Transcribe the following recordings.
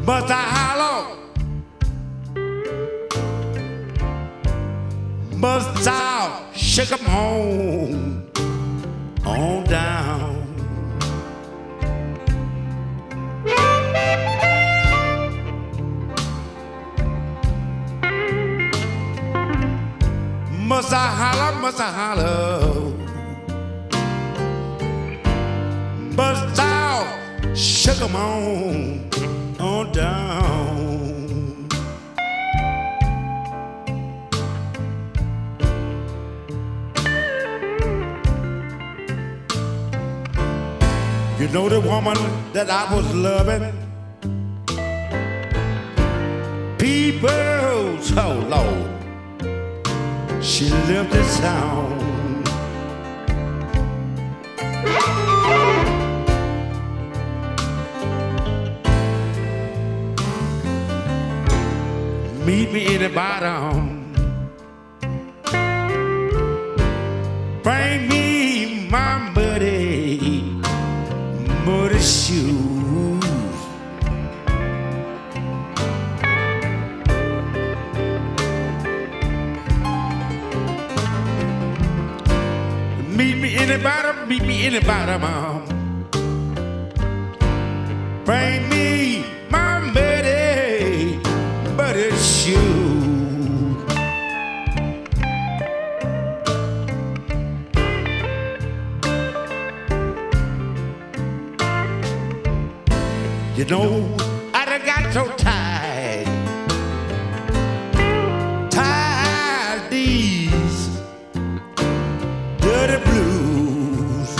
Must I holler? Must I shake 'em on down? Must I holler? Must I holler? Must I shake 'em on down? You know the woman that I was loving? People, so Lord, she lived in town. Meet me in the bottom. Bring me my muddy shoes. Meet me in the bottom, meet me in the bottom. Bring me my muddy shoes. You know, I done got so tired these dirty blues.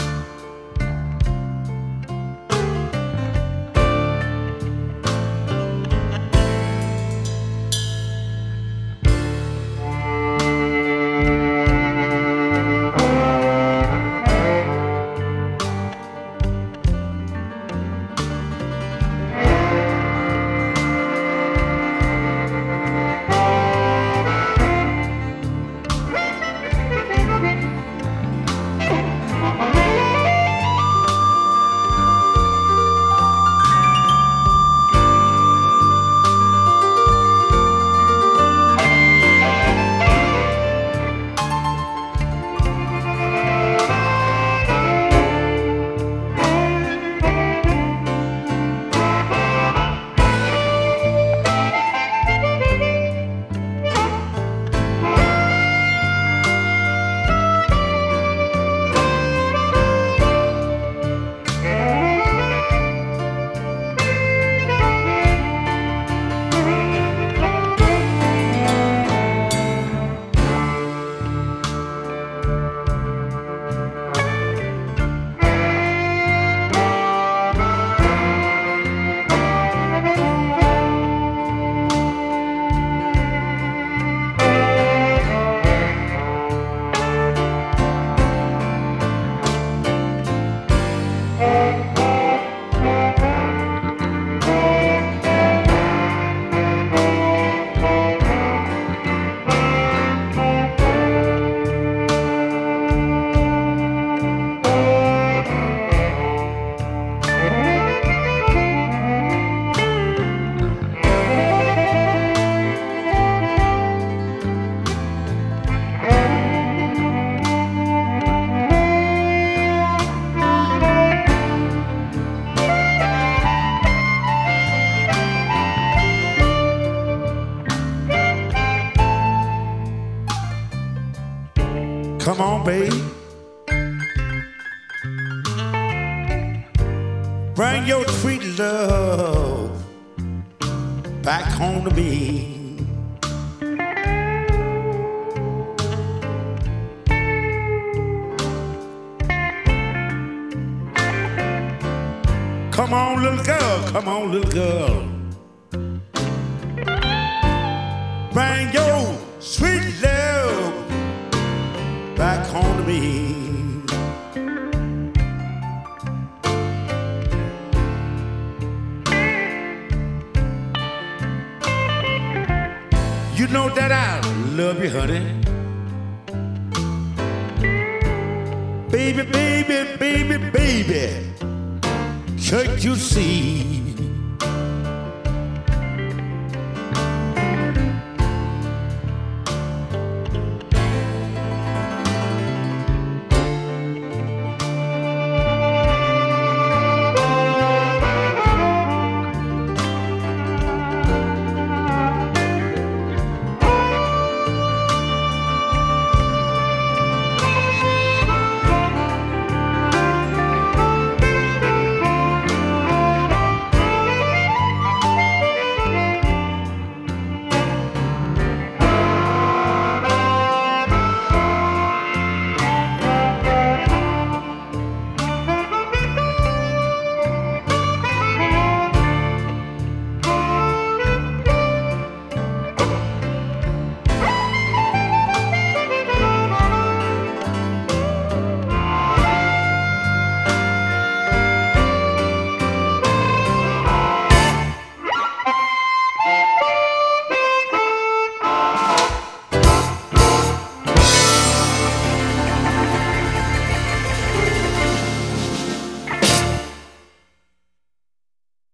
Come on, babe. Bring your sweet love back home to me. Come on, little girl. Come on, little girl. Bring your sweet love back home to me. You know that I love you, honey. Baby, baby, baby, baby, can't you see?